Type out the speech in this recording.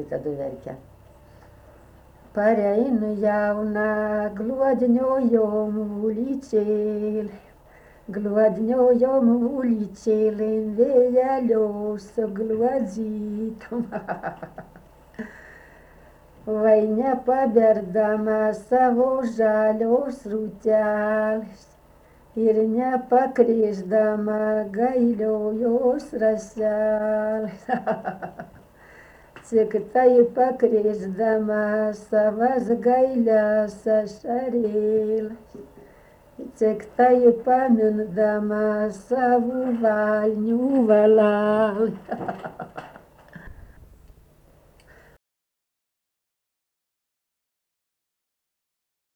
tai tada verkia. Pareinu jauna gluodniojom ulicėlėm, gluodniojom ulicėlėm vėjelios gluodzytom. Vai nepaberdama savo žalios rūtelės ir nepakrėsdama gailiojos raselės. Cik tai pakrėsdama savas gailias ašarėles, cik tai pamindama savų valnių valelę.